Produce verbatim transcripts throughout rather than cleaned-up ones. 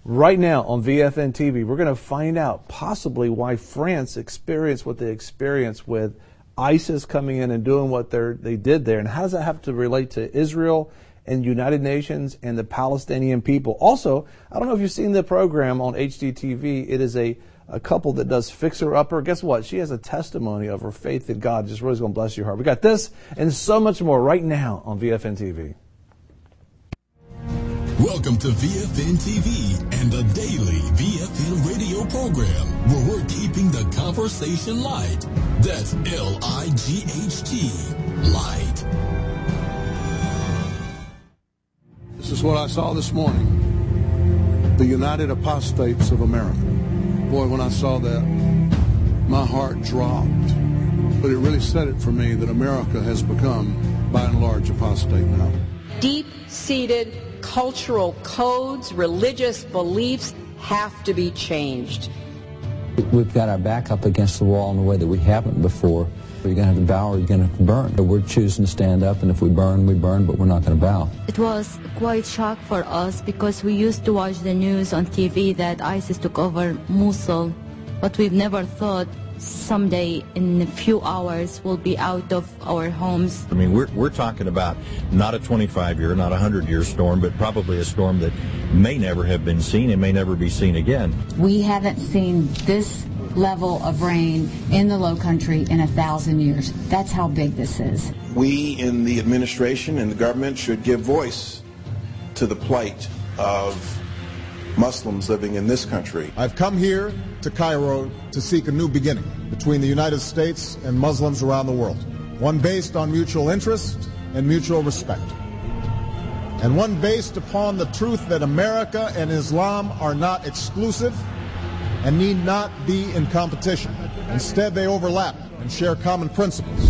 Right now on V F N T V, we're going to find out possibly why France experienced what they experienced with ISIS coming in and doing what they did there. And how does that have to relate to Israel and United Nations and the Palestinian people? Also, I don't know if you've seen the program on H D T V. It is a, a couple that does Fixer Upper. Guess what? She has a testimony of her faith in God. Just really going to bless your heart. We got this and so much more right now on V F N T V. Welcome to V F N T V and the daily V F N radio program where we're keeping the conversation light. That's L I G H T, light. This is what I saw this morning. The United Apostates of America. Boy, when I saw that, my heart dropped. But it really said it for me that America has become, by and large, apostate now. Deep-seated cultural codes, religious beliefs have to be changed. We've got our back up against the wall in a way that we haven't before. You're going to have to bow or you're going to have to burn. We're choosing to stand up, and if we burn, we burn, but we're not going to bow. It was quite shock for us because we used to watch the news on T V that ISIS took over Mosul, but we've never thought someday in a few hours we'll be out of our homes. I mean, we're we're talking about not a twenty-five year, not a one hundred year storm, but probably a storm that may never have been seen and may never be seen again. We haven't seen this level of rain in the Low Country in a thousand years. That's how big this is. We in the administration and the government should give voice to the plight of Muslims living in this country. I've come here to Cairo to seek a new beginning between the United States and Muslims around the world. One based on mutual interest and mutual respect. And one based upon the truth that America and Islam are not exclusive and need not be in competition. Instead, they overlap and share common principles.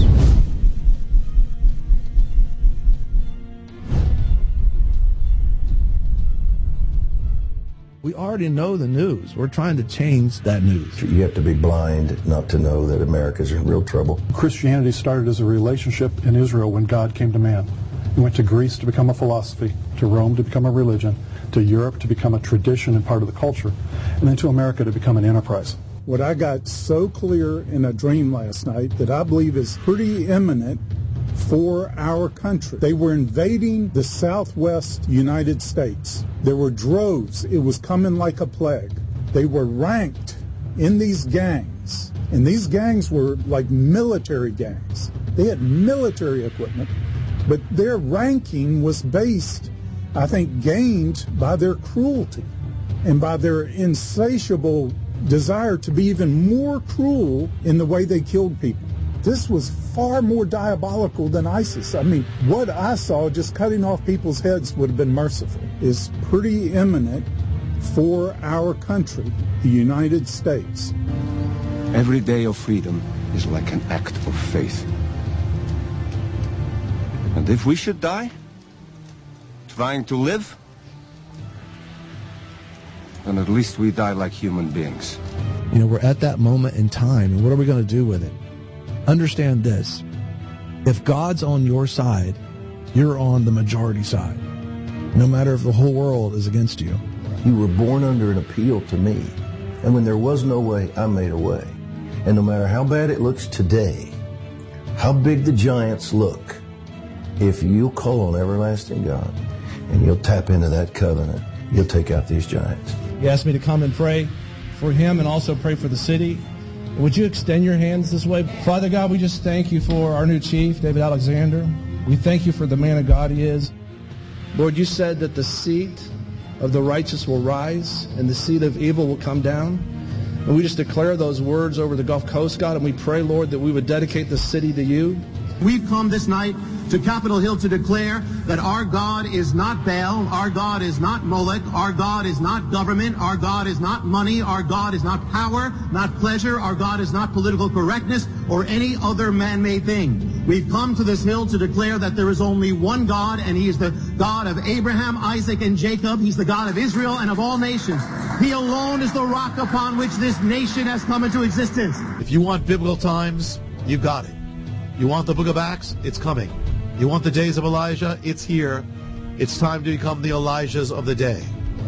We already know the news. We're trying to change that news. You have to be blind not to know that America's in real trouble. Christianity started as a relationship in Israel when God came to man. He went to Greece to become a philosophy, to Rome to become a religion, to Europe to become a tradition and part of the culture, and then to America to become an enterprise. What I got so clear in a dream last night that I believe is pretty imminent for our country. They were invading the southwest United States. There were droves. It was coming like a plague. They were ranked in these gangs, and these gangs were like military gangs. They had military equipment, but their ranking was based, I think, gained by their cruelty and by their insatiable desire to be even more cruel in the way they killed people. This was far more diabolical than ISIS. I mean, what I saw, just cutting off people's heads would have been merciful, is pretty imminent for our country, the United States. Every day of freedom is like an act of faith. And if we should die trying to live, then at least we die like human beings. You know, we're at that moment in time, and what are we going to do with it? Understand this. If God's on your side, you're on the majority side. No matter if the whole world is against you. You were born under an appeal to me. And when there was no way, I made a way. And no matter how bad it looks today, how big the giants look, if you'll call on everlasting God and you'll tap into that covenant, you'll take out these giants. He asked me to come and pray for him and also pray for the city. Would you extend your hands this way? Father God, we just thank you for our new chief, David Alexander. We thank you for the man of God he is. Lord, you said that the seat of the righteous will rise and the seat of evil will come down. And we just declare those words over the Gulf Coast, God, and we pray, Lord, that we would dedicate the city to you. We've come this night to Capitol Hill to declare that our God is not Baal, our God is not Molech, our God is not government, our God is not money, our God is not power, not pleasure, our God is not political correctness or any other man-made thing. We've come to this hill to declare that there is only one God, and he is the God of Abraham, Isaac, and Jacob. He's the God of Israel and of all nations. He alone is the rock upon which this nation has come into existence. If you want biblical times, you've got it. You want the book of Acts? It's coming. You want the days of Elijah? It's here. It's time to become the Elijahs of the day.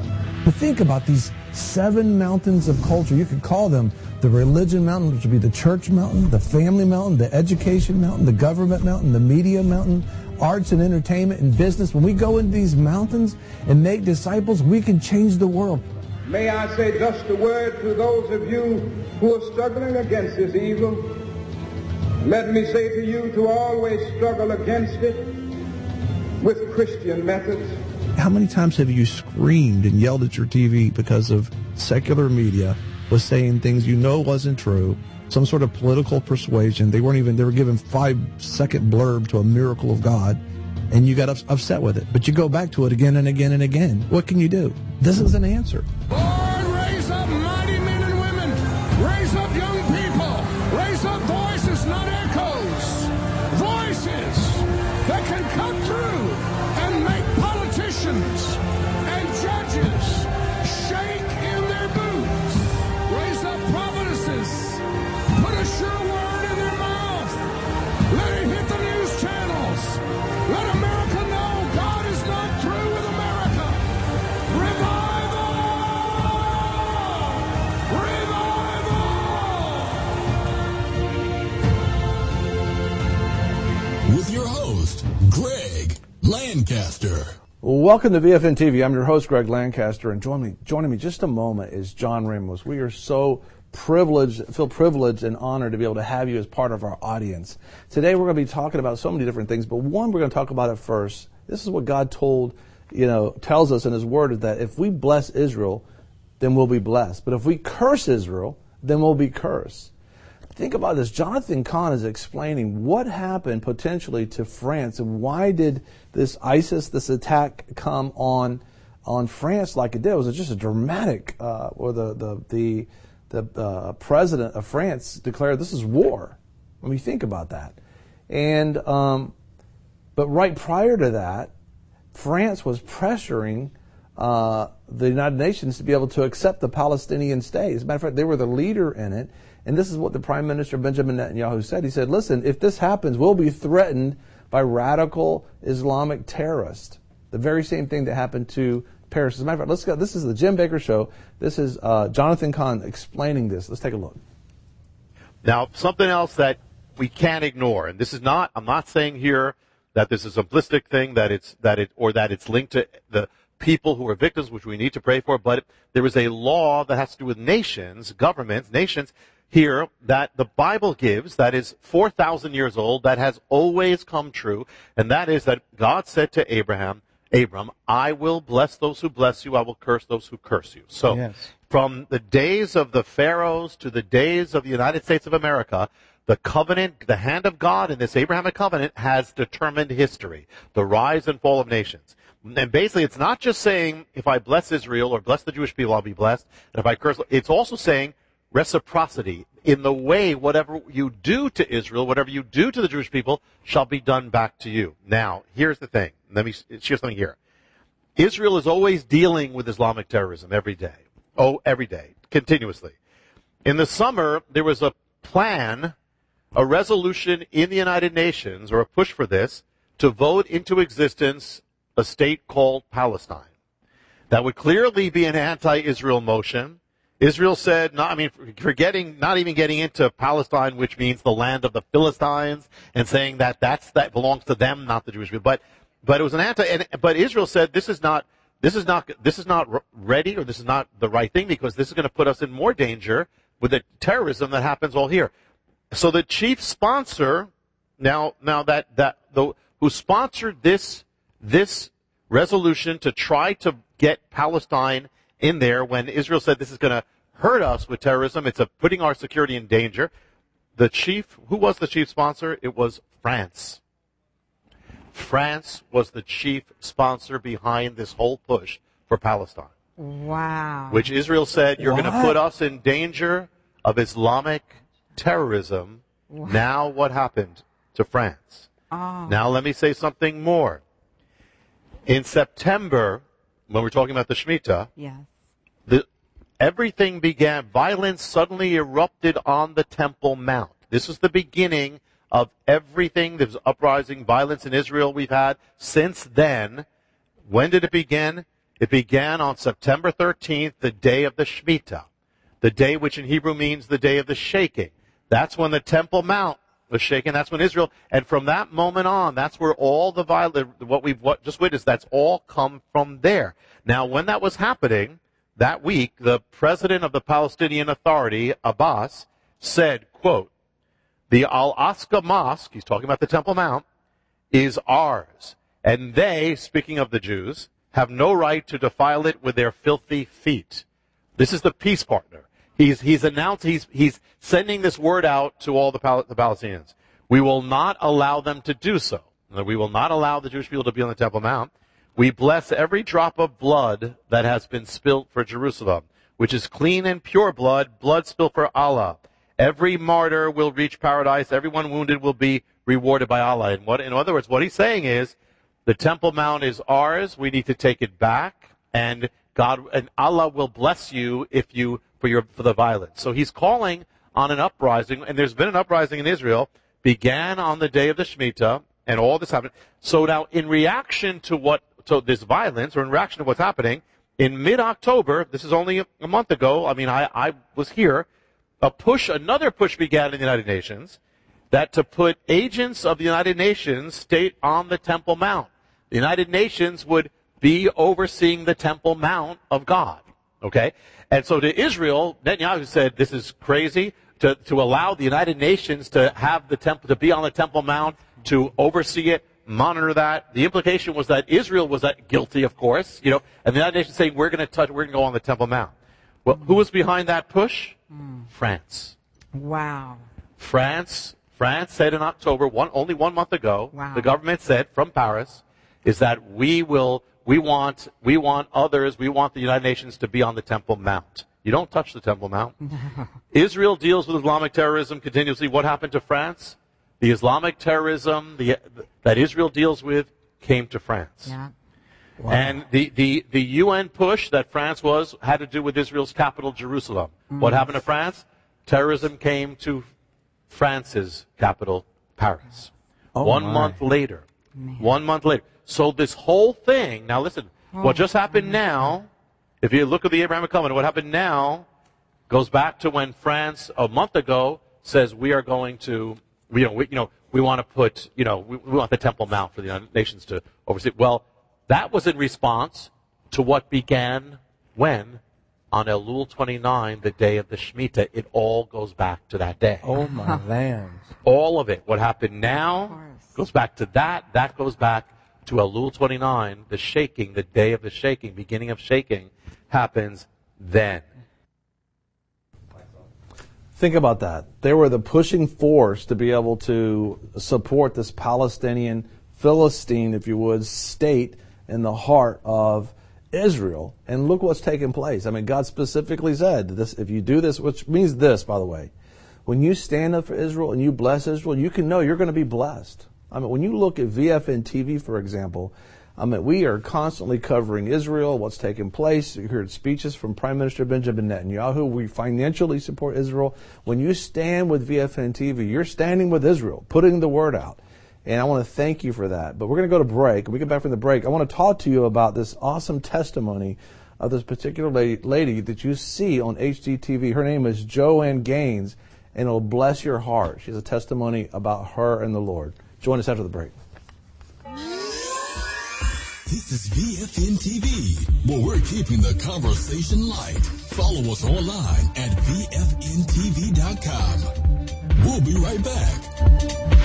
But think about these seven mountains of culture. You could call them the religion mountain, which would be the church mountain, the family mountain, the education mountain, the government mountain, the media mountain, arts and entertainment and business. When we go into these mountains and make disciples, we can change the world. May I say just a word to those of you who are struggling against this evil. Let me say to you to always struggle against it with Christian methods. How many times have you screamed and yelled at your T V because of secular media was saying things you know wasn't true, some sort of political persuasion? They weren't even, they were giving five second blurb to a miracle of God, and you got ups- upset with it. But you go back to it again and again and again. What can you do? This is an answer. Lord, raise up mighty men and women. Raise up young people. Raise up voices, not echoes. Voices that can cut through and make politicians and judges shake in their boots. Raise up prophetesses. Put a sure word in their mouth. Let it hit the news channels. Let America know God is not through with America. Revival! Revival! With your host, Greg Lancaster. Welcome to V F N T V. I'm your host, Greg Lancaster, and join me, joining me just a moment is John Ramos. We are so privileged, feel privileged and honored to be able to have you as part of our audience. Today we're going to be talking about so many different things, but one we're going to talk about it first. This is what God told, you know, tells us in His Word, is that if we bless Israel, then we'll be blessed. But if we curse Israel, then we'll be cursed. Think about this. Jonathan Cahn is explaining what happened potentially to France and why did this ISIS, this attack come on on France like it did. It was just a dramatic, uh, or the the the the uh, president of France declared this is war. I mean, think about that. And um, but right prior to that, France was pressuring uh, the United Nations to be able to accept the Palestinian state. As a matter of fact, they were the leader in it. And this is what the Prime Minister Benjamin Netanyahu said. He said, listen, if this happens, we'll be threatened by radical Islamic terrorists. The very same thing that happened to Paris. As a matter of fact, let's go. This is the Jim Baker Show. This is uh, Jonathan Cahn explaining this. Let's take a look. Now, something else that we can't ignore, and this is not, I'm not saying here that this is a simplistic thing, that it's, that it, or that it's linked to the people who are victims, which we need to pray for, but there is a law that has to do with nations, governments, nations, here that the Bible gives, that is four thousand years old, that has always come true, and that is that God said to Abraham, Abram, I will bless those who bless you, I will curse those who curse you. So, yes. From the days of the pharaohs to the days of the United States of America, the covenant, the hand of God in this Abrahamic covenant has determined history, the rise and fall of nations. And basically, it's not just saying, if I bless Israel or bless the Jewish people, I'll be blessed, and if I curse, it's also saying, reciprocity. In the way, whatever you do to Israel, whatever you do to the Jewish people, shall be done back to you. Now, here's the thing. Let me share something here. Israel is always dealing with Islamic terrorism every day. Oh, every day. Continuously. In the summer, there was a plan, a resolution in the United Nations, or a push for this, to vote into existence a state called Palestine. That would clearly be an anti-Israel motion. Israel said, not, I mean, forgetting, not even getting into Palestine, which means the land of the Philistines, and saying that that's, that belongs to them, not the Jewish people. But, but it was an anti, and, but Israel said this is not, this is not, this is not ready, or this is not the right thing, because this is going to put us in more danger with the terrorism that happens all here. So the chief sponsor, now, now that, that, the, who sponsored this, this resolution to try to get Palestine in there when Israel said this is going to hurt us with terrorism, it's a putting our security in danger. The chief, who was the chief sponsor? It was France. France was the chief sponsor behind this whole push for Palestine. Wow. Which Israel said, you're going to put us in danger of Islamic terrorism. Wow. Now what happened to France? Oh. Now let me say something more. In September, when we're talking about the Shemitah, yes. the, everything began, violence suddenly erupted on the Temple Mount. This was the beginning of everything. There was uprising, violence in Israel we've had since then. When did it begin? It began on September thirteenth, the day of the Shemitah, the day which in Hebrew means the day of the shaking. That's when the Temple Mount was shaken. That's when Israel, and from that moment on, that's where all the violence, what we've what, just witnessed, that's all come from there. Now, when that was happening, that week, the president of the Palestinian Authority, Abbas, said, quote, the Al-Aqsa Mosque, he's talking about the Temple Mount, is ours. And they, speaking of the Jews, have no right to defile it with their filthy feet. This is the peace partner. He's, he's announced, he's, he's sending this word out to all the, Pal- the Palestinians. We will not allow them to do so. We will not allow the Jewish people to be on the Temple Mount. We bless every drop of blood that has been spilt for Jerusalem, which is clean and pure blood, blood spilled for Allah. Every martyr will reach paradise. Everyone wounded will be rewarded by Allah. And what, in other words, what he's saying is, the Temple Mount is ours. We need to take it back, and God and Allah will bless you if you for your for the violence. So he's calling on an uprising, and there's been an uprising in Israel. Began on the day of the Shemitah, and all this happened. So now, in reaction to what to this violence, or in reaction to what's happening, in mid-October, this is only a, a month ago. I mean, I, I was here. A push, another push began in the United Nations, that to put agents of the United Nations state on the Temple Mount. The United Nations would be overseeing the Temple Mount of God. Okay? And so to Israel, Netanyahu said, this is crazy to, to allow the United Nations to have the temple, to be on the Temple Mount, to oversee it, monitor that. The implication was that Israel was guilty, of course, you know, and the United Nations saying, we're going to touch, we're going to go on the Temple Mount. Well, who was behind that push? Mm. France. Wow. France, France said in October, one, only one month ago, wow. the government said from Paris, is that we will, we want, we want others, we want the United Nations to be on the Temple Mount. You don't touch the Temple Mount. Israel deals with Islamic terrorism continuously. What happened to France? The Islamic terrorism the, that Israel deals with came to France. Yeah. Wow. And the, the, the U N push that France was had to do with Israel's capital, Jerusalem. Mm. What happened to France? Terrorism came to France's capital, Paris. Oh One my. month later. Man. One month later. So this whole thing, now listen, oh, what just happened now, if you look at the Abrahamic covenant, what happened now goes back to when France, a month ago, says we are going to, you know, we, you know, we want to put, you know, we, we want the Temple Mount for the United Nations to oversee. Well, that was in response to what began when? On Elul twenty-nine, the day of the Shemitah. It all goes back to that day. Oh, my land. All of it. What happened now goes back to that. That goes back to Elul twenty-nine, the shaking, the day of the shaking, beginning of shaking, happens then. Think about that. They were the pushing force to be able to support this Palestinian, Philistine, if you would, state in the heart of Israel. And look what's taken place. I mean, God specifically said, this: if you do this, which means this, by the way, when you stand up for Israel and you bless Israel, you can know you're going to be blessed. I mean, when you look at V F N T V, for example, I mean, we are constantly covering Israel, what's taking place. You heard speeches from Prime Minister Benjamin Netanyahu. We financially support Israel. When you stand with V F N T V, you're standing with Israel, putting the word out. And I want to thank you for that. But we're going to go to break. When we get back from the break, I want to talk to you about this awesome testimony of this particular lady that you see on H D T V. Her name is Joanne Gaines, and it'll bless your heart. She has a testimony about her and the Lord. Join us after the break. This is V F N T V, where we're keeping the conversation light. Follow us online at V F N T V dot com. We'll be right back.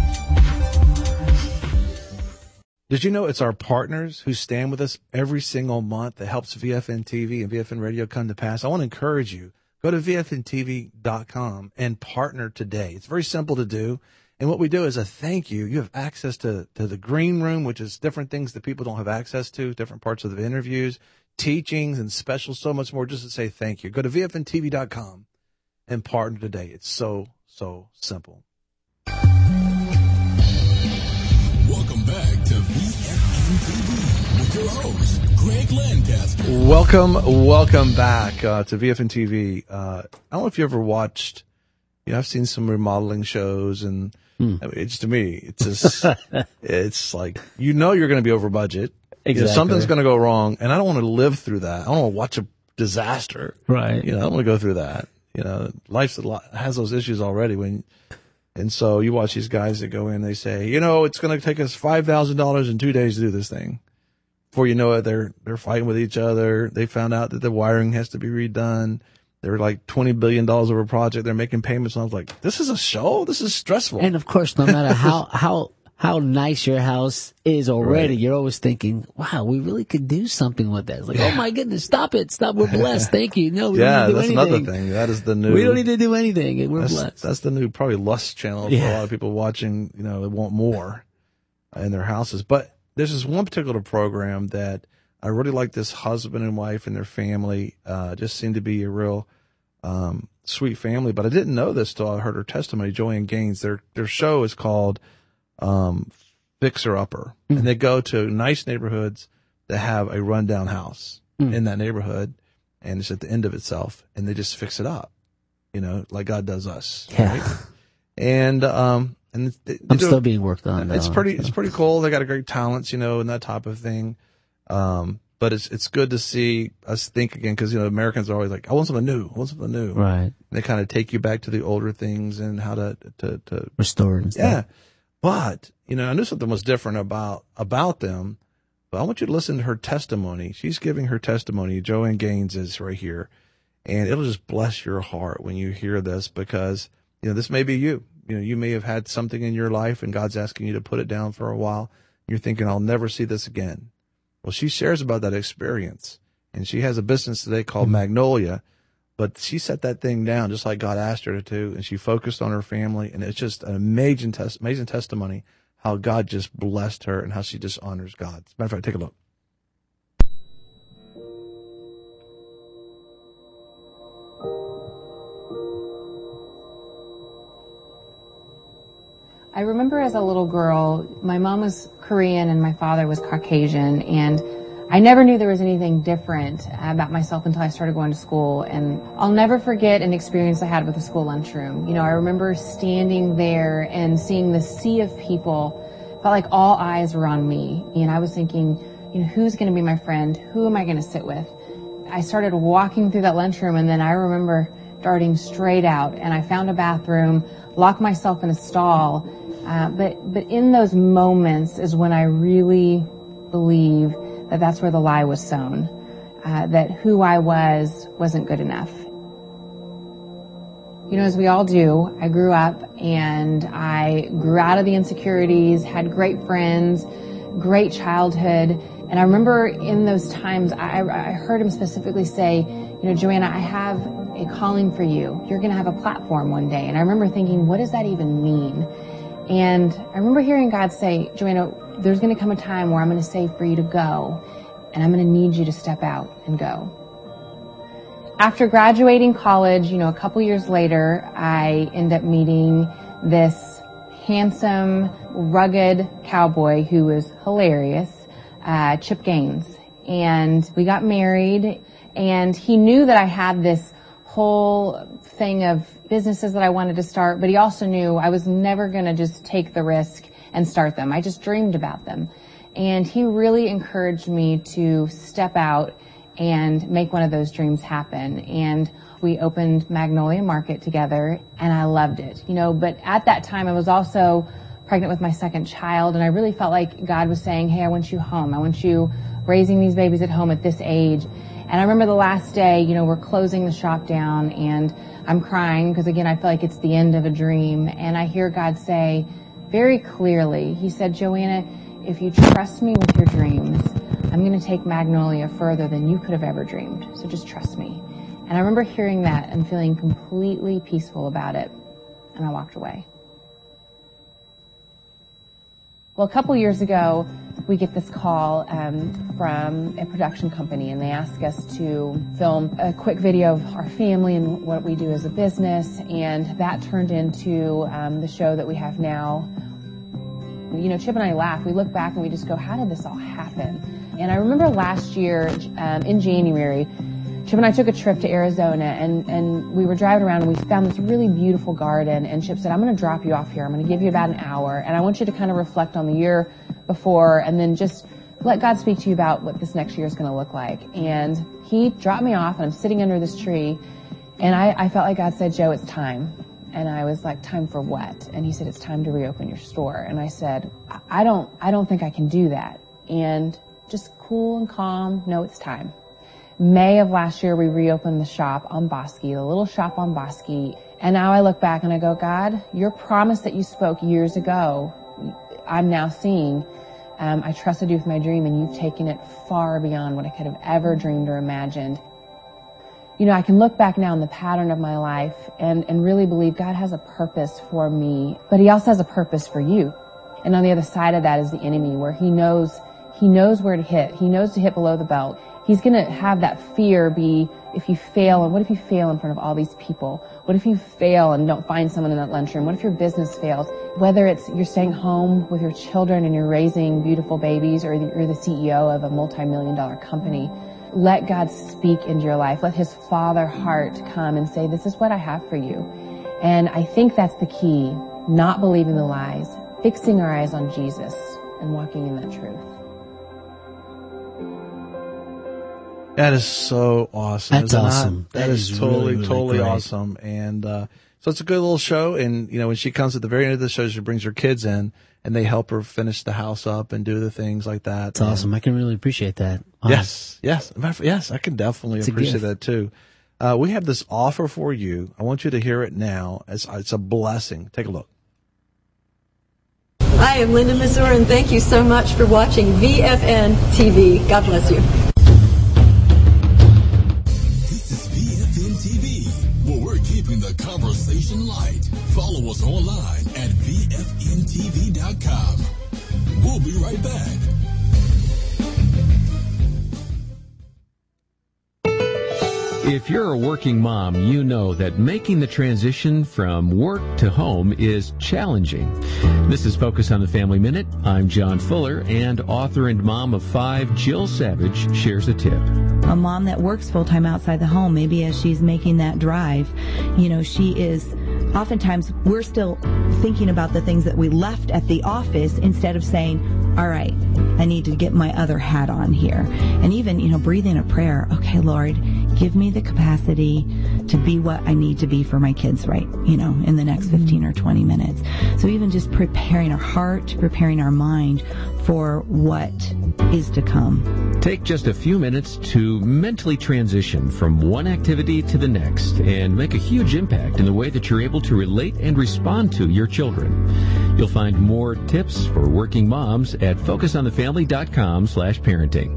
Did you know it's our partners who stand with us every single month that helps V F N T V and V F N Radio come to pass? I want to encourage you. Go to V F N T V dot com and partner today. It's very simple to do. And what we do is a thank you. You have access to, to the green room, which is different things that people don't have access to, different parts of the interviews, teachings, and specials, so much more, just to say thank you. Go to V F N T V dot com and partner today. It's so, so simple. Welcome back to V F N T V with your host, Greg Lancaster. Welcome, welcome back uh, to V F N T V. Uh, I don't know if you ever watched, you know, I've seen some remodeling shows, and hmm. I mean, it's to me, it's just, it's like, you know, you're going to be over budget. You know, Exactly. something's going to go wrong, and I don't want to live through that. I don't want to watch a disaster. Right. You know, I don't want to go through that. You know, life's a lot, has those issues already. When, and so you watch these guys that go in, they say, you know, it's going to take us five thousand dollars in two days to do this thing. Before you know it, they're they're fighting with each other. They found out that the wiring has to be redone. They're like twenty billion dollars over a project. They're making payments. And I was like, this is a show? This is stressful. And of course, no matter how, how, how nice your house is already, Right. you're always thinking, wow, we really could do something with that. It's like, oh my goodness, stop it. Stop. We're blessed. Thank you. No, we yeah, don't need to that's do another anything. thing. That is the new. We don't need to do anything. We're that's, blessed. That's the new, probably lust channel for Yeah. a lot of people watching. You know, they want more in their houses. But there's this one particular program that I really like. This husband and wife and their family uh, just seemed to be a real um, sweet family. But I didn't know this till I heard her testimony. Joanne Gaines. Their their show is called um, Fixer Upper, Mm. and they go to nice neighborhoods that have a rundown house Mm. in that neighborhood, and it's at the end of itself, and they just fix it up, you know, like God does us. Yeah. Right? And um, and they, they I'm do- still being worked on. It's though. pretty. It's pretty cool. They got a great talents, you know, and that type of thing. Um, but it's it's good to see us think again, because you know Americans are always like, I want something new. I want something new. Right. And they kind of take you back to the older things and how to to to Restore and stuff. yeah. But you know, I knew something was different about about them. But I want you to listen to her testimony. She's giving her testimony. Joanne Gaines is right here, and it'll just bless your heart when you hear this, because you know this may be you. You know, you may have had something in your life, and God's asking you to put it down for a while. You're thinking, I'll never see this again. Well, she shares about that experience, and she has a business today called Magnolia, but she set that thing down just like God asked her to, and she focused on her family, and it's just an amazing, tes- amazing testimony how God just blessed her and how she just honors God. As a matter of fact, take a look. I remember as a little girl, my mom was Korean and my father was Caucasian, and I never knew there was anything different about myself until I started going to school. And I'll never forget an experience I had with the school lunchroom. You know, I remember standing there and seeing the sea of people. Felt like all eyes were on me, and I was thinking, you know, who's going to be my friend? Who am I going to sit with? I started walking through that lunchroom, and then I remember darting straight out, and I found a bathroom, locked myself in a stall. Uh, but but in those moments is when I really believe that that's where the lie was sown, uh, that who I was wasn't good enough. You know, as we all do, I grew up and I grew out of the insecurities, had great friends, great childhood. And I remember in those times, I, I heard him specifically say, you know, Joanna, I have a calling for you. You're going to have a platform one day. And I remember thinking, what does that even mean? And I remember hearing God say, Joanna, there's going to come a time where I'm going to say for you to go, and I'm going to need you to step out and go. After graduating college, you know, a couple years later, I end up meeting this handsome, rugged cowboy who was hilarious, uh, Chip Gaines. And we got married, and he knew that I had this whole thing of businesses that I wanted to start, but he also knew I was never going to just take the risk and start them. I just dreamed about them. And he really encouraged me to step out and make one of those dreams happen. And we opened Magnolia Market together, and I loved it. You know, but at that time I was also pregnant with my second child, and I really felt like God was saying, hey, I want you home. I want you raising these babies at home at this age. And I remember the last day, you know, we're closing the shop down, and I'm crying because, again, I feel like it's the end of a dream. And I hear God say very clearly, he said, Joanna, if you trust me with your dreams, I'm going to take Magnolia further than you could have ever dreamed. So just trust me. And I remember hearing that and feeling completely peaceful about it. And I walked away. Well, a couple years ago, we get this call um, from a production company, and they ask us to film a quick video of our family and what we do as a business, and that turned into um, the show that we have now. You know, Chip and I laugh. We look back and we just go, how did this all happen? And I remember last year um, in January, Chip and I took a trip to Arizona, and, and we were driving around, and we found this really beautiful garden, and Chip said, I'm going to drop you off here. I'm going to give you about an hour, and I want you to kind of reflect on the year before, and then just let God speak to you about what this next year is going to look like. And he dropped me off, and I'm sitting under this tree, and I, I felt like God said, Joe, it's time. And I was like, time for what? And he said, it's time to reopen your store. And I said, I don't, I don't think I can do that. And just cool and calm, no, it's time. May of last year, we reopened the shop on Bosque, the little shop on Bosque. And now I look back and I go, God, your promise that you spoke years ago, I'm now seeing. Um, I trusted you with my dream, and you've taken it far beyond what I could have ever dreamed or imagined. You know, I can look back now in the pattern of my life and, and really believe God has a purpose for me, but he also has a purpose for you. And on the other side of that is the enemy, where he knows, he knows where to hit. He knows to hit below the belt. He's going to have that fear be, if you fail, and what if you fail in front of all these people? What if you fail and don't find someone in that lunchroom? What if your business fails? Whether it's you're staying home with your children and you're raising beautiful babies, or you're the C E O of a multi-million dollar company, let God speak into your life. Let his father heart come and say, this is what I have for you. And I think that's the key, not believing the lies, fixing our eyes on Jesus and walking in that truth. That is so awesome. That's Isn't awesome. That, that that is, is totally, really, really totally great. awesome. And uh, so it's a good little show. And, you know, when she comes at the very end of the show, she brings her kids in, and they help her finish the house up and do the things like that. That's awesome. I can really appreciate that. Wow. Yes, yes. Yes, I can definitely It's a appreciate gift. that too. Uh, we have this offer for you. I want you to hear it now. It's, it's a blessing. Take a look. I am Linda Mazur, and thank you so much for watching V F N T V. God bless you. This is V F N T V, where we're keeping the conversation light. Follow us online at V F N T V dot com. We'll be right back. If you're a working mom, you know that making the transition from work to home is challenging. This is Focus on the Family Minute. I'm John Fuller, and author and mom of five, Jill Savage, shares a tip. A mom that works full-time outside the home, maybe as she's making that drive, you know, she is, oftentimes we're still thinking about the things that we left at the office instead of saying, all right, I need to get my other hat on here. And even, you know, breathing a prayer, okay, Lord, give me the capacity to be what I need to be for my kids, right, you know, in the next fifteen or twenty minutes. So even just preparing our heart, preparing our mind for what is to come. Take just a few minutes to mentally transition from one activity to the next and make a huge impact in the way that you're able to relate and respond to your children. You'll find more tips for working moms at focus on the family dot com slash parenting.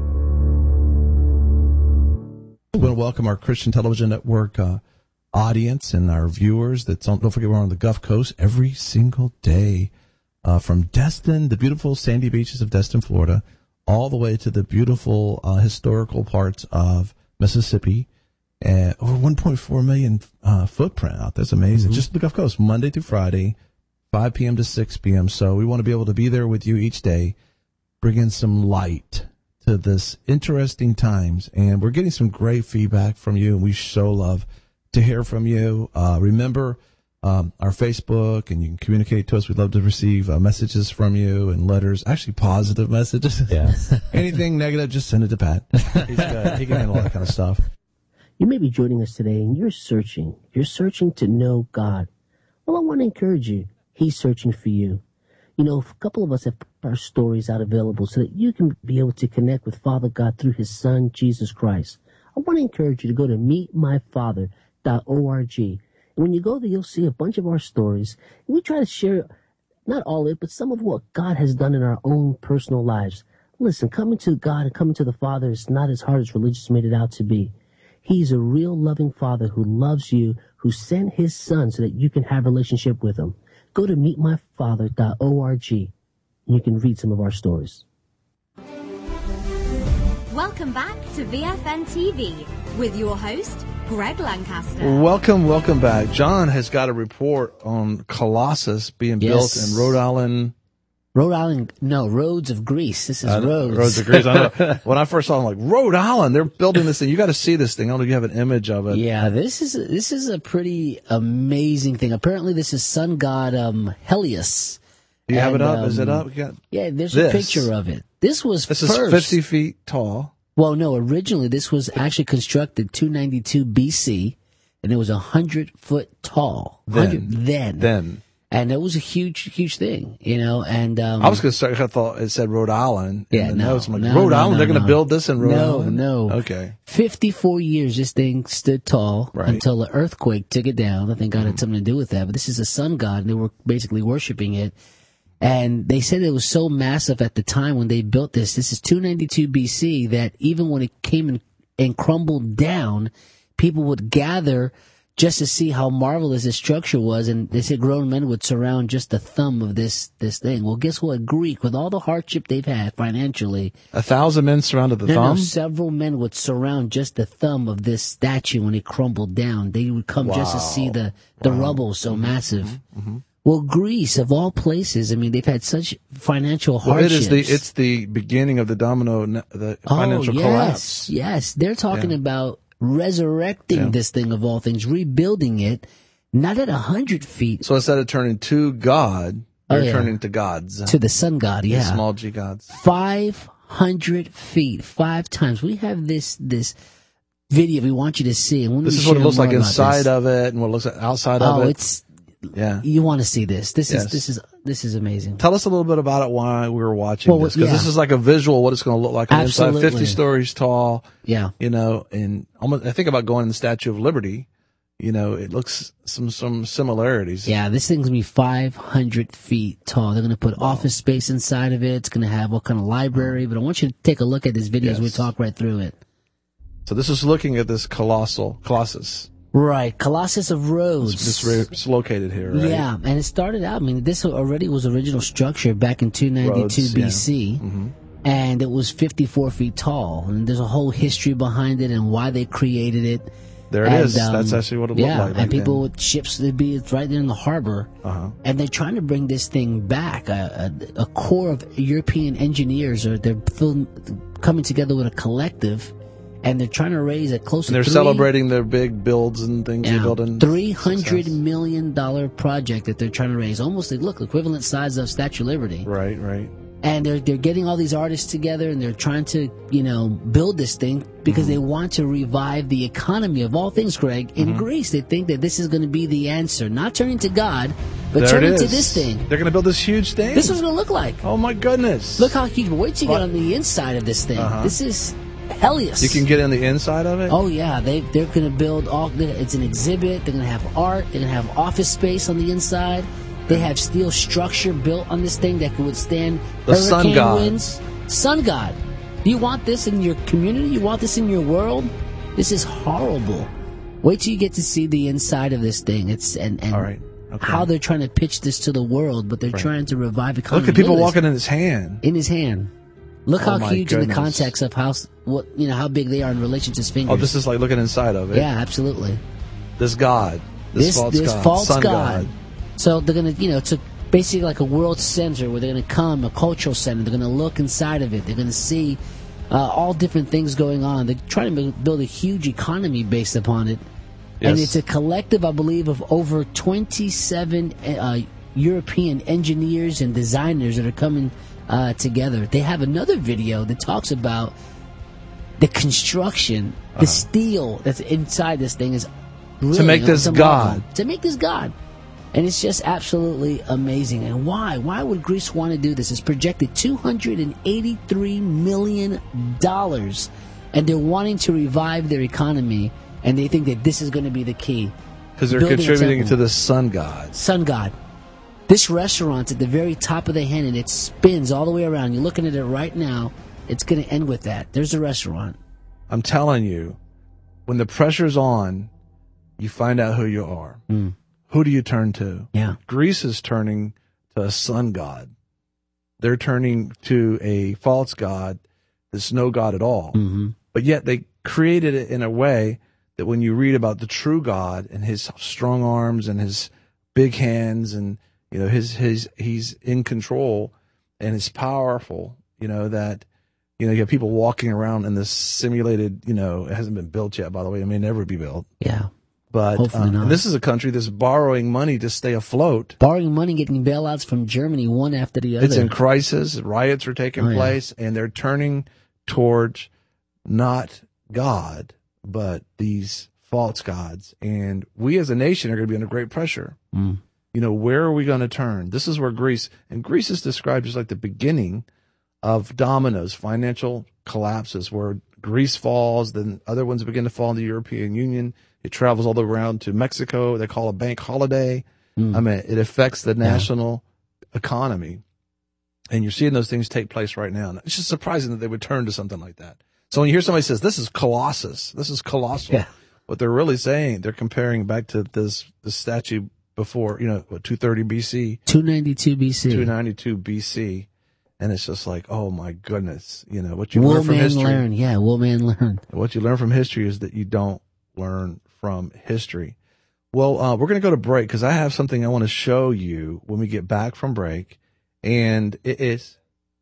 I want to welcome our Christian Television Network uh, audience and our viewers. That's on, don't forget, we're on the Gulf Coast every single day, uh, from Destin, the beautiful sandy beaches of Destin, Florida, all the way to the beautiful uh, historical parts of Mississippi. Uh, over one point four million uh, footprint out. That's amazing. Mm-hmm. Just the Gulf Coast, Monday through Friday, five p.m. to six p.m. So we want to be able to be there with you each day, bring in some light to this interesting times. And we're getting some great feedback from you, and we so love to hear from you. Uh, remember um, our Facebook, and you can communicate to us. We'd love to receive uh, messages from you and letters, actually positive messages. Yes. Anything negative, just send it to Pat. He's good. He can handle all that kind of stuff. You may be joining us today and you're searching. You're searching to know God. Well, I want to encourage you. He's searching for you. You know, a couple of us have put our stories out available so that you can be able to connect with Father God through his Son, Jesus Christ. I want to encourage you to go to meet my father dot org. And when you go there, you'll see a bunch of our stories. And we try to share, not all of it, but some of what God has done in our own personal lives. Listen, coming to God and coming to the Father is not as hard as religious made it out to be. He's a real loving Father who loves you, who sent his Son so that you can have a relationship with him. Go to meet my father dot org and you can read some of our stories. Welcome back to V F N T V with your host, Greg Lancaster. Welcome, welcome back. John has got a report on Colossus being Yes. built in Rhode Island. Rhode Island, no, Roads of Greece. This is Uh, Roads. Roads of Greece. I know. When I first saw it, I'm like, Rhode Island, they're building this thing. You got to see this thing. I don't know if you have an image of it. Yeah, this is this is a pretty amazing thing. Apparently, this is sun god um, Helios. Do you have And, it up? Is it um, up? You got Yeah, there's this. a picture of it. This was This first. is fifty feet tall. Well, no, originally this was actually constructed two ninety-two B C, and it was one hundred foot tall. Then. then. Then. And it was a huge, huge thing, you know, and, um. I was going to start, I thought it said Rhode Island. Yeah, in the no, notes. I'm like, no, Rhode no, Island? no, They're going to no. build this in Rhode no, Island? No, no. Okay. fifty-four years this thing stood tall Right. until the earthquake took it down. I think God had something to do with that. But this is a sun god, and they were basically worshiping it. And they said it was so massive at the time when they built this. This is two ninety-two B C, that even when it came and, and crumbled down, people would gather just to see how marvelous this structure was. And they said grown men would surround just the thumb of this this thing. Well, guess what? Greek, with all the hardship they've had financially, A thousand men surrounded the no, thumb? no, several men would surround just the thumb of this statue when it crumbled down. They would come just to Wow. see the, the Wow. rubble so massive. Mm-hmm. Well, Greece, of all places, I mean, they've had such financial Well, it hardships. is the, it's the beginning of the domino, ne- the financial oh, yes, collapse. yes. They're talking Yeah. about resurrecting Yeah. this thing of all things, rebuilding it, not at a hundred feet. So instead of turning to God, Oh, they're yeah. turning to gods. To the sun god, The yeah. small g gods. Five hundred feet, five times. We have this this video we want you to see. And This is what it looks like inside of it and what it looks like outside oh, of it. it's yeah. You want to see this? This Yes. is this is this is amazing. Tell us a little bit about it while we were watching Well, this, because yeah. this is like a visual what it's going to look like on the inside. Absolutely. fifty stories tall. Yeah. You know, and almost, I think about going to the Statue of Liberty. You know, it looks some some similarities. Yeah, this thing's gonna be five hundred feet tall. They're gonna put office space inside of it. It's gonna have what kind of library? But I want you to take a look at this video as we Yes. talk right through it. So this is looking at this colossal Colossus. Right, Colossus of Rhodes. It's, it's, it's located here, right? Yeah, and it started out. I mean, this already was original structure back in two ninety-two Rhodes, B yeah. C, Mhm. and it was fifty-four feet tall. And there's a whole history behind it and why they created it. There it and, is. That's actually what it looked yeah, like back and people then. with ships, they'd be it's right there in the harbor, Uh-huh. and they're trying to bring this thing back. A, a, a core of European engineers are they're film, coming together with a collective, and they're trying to raise a close And to they're three, celebrating their big builds and things they're yeah, building. three hundred million dollar project that they're trying to raise. Almost, they look equivalent size of Statue of Liberty. Right, right. And they're they're getting all these artists together, and they're trying to you know build this thing because Mm-hmm. they want to revive the economy of all things, Greg. In Mhm. Greece, they think that this is going to be the answer, not turning to God, but There it turning to is. this thing. They're going to build this huge thing. This is what it's going to look like. Oh my goodness! Look how huge! But wait till you What? get on the inside of this thing. Uh-huh. This is hellious. You can get in the inside of it. Oh yeah, they they're going to build all. It's an exhibit. They're going to have art. They're going to have office space on the inside. They have steel structure built on this thing that can withstand The hurricane sun god. winds. Sun god. Do you want this in your community? You want this in your world? This is horrible. Wait till you get to see the inside of this thing. It's and, and All right. Okay. how they're trying to pitch this to the world, but they're Right. trying to revive economy. Look at people Look this. walking in his hand. in his hand. Look Oh how my huge in the goodness. context of how s- what you know how big they are in relation to his fingers. Oh, this is like looking inside of it. yeah, absolutely. This god. This, This false this god. false Sun god. So they're gonna, you know, it's a, basically like a world center where they're gonna come, a cultural center. They're gonna look inside of it. They're gonna see uh, all different things going on. They're trying to build a huge economy based upon it. And Yes. it's a collective, I believe, of over twenty-seven uh, European engineers and designers that are coming uh, together. They have another video that talks about the construction, the Uh-huh. steel that's inside this thing is really, To make this it's a marvel. God. To make this God. And it's just absolutely amazing. And why? Why would Greece want to do this? It's projected two hundred eighty-three million dollars. And they're wanting to revive their economy. And they think that this is going to be the key. Because they're Building a contributing temple. to the sun god. Sun God. This restaurant's at the very top of the hand, and it spins all the way around. You're looking at it right now. It's going to end with that. There's a restaurant. I'm telling you, when the pressure's on, you find out who you are. Mm. Who do you turn to? Yeah. Greece is turning to a sun god. They're turning to a false god that's no god at all. Mm-hmm. But yet they created it in a way that when you read about the true God and his strong arms and his big hands and, you know, his, his, he's in control and is powerful, you know, that, you know, you have people walking around in this simulated, you know, it hasn't been built yet, by the way. It may never be built. Yeah. But Hopefully uh, not. and this is a country that's borrowing money to stay afloat. Borrowing money, getting bailouts from Germany, one after the other. It's in crisis. Riots are taking Oh, yeah. place, and they're turning towards not God, but these false gods. And we as a nation are going to be under great pressure. Mm. You know, where are we going to turn? This is where Greece, and Greece is described as like the beginning of dominoes, financial collapses, where Greece falls, then other ones begin to fall in the European Union. It travels all the way around to Mexico. They call it a bank holiday. Mm. I mean, it affects the national economy. And you're seeing those things take place right now. And it's just surprising that they would turn to something like that. So when you hear somebody says, this is colossus, this is colossal, Yeah. what they're really saying, they're comparing back to this, this statue before, you know, what, two thirty B C. two ninety-two B C. two ninety-two B C. And it's just like, oh my goodness, you know, what you Will learn from man history. learn? Yeah, will man learn? What you learn from history is that you don't learn from history. Well, uh, we're going to go to break because I have something I want to show you when we get back from break. And it is,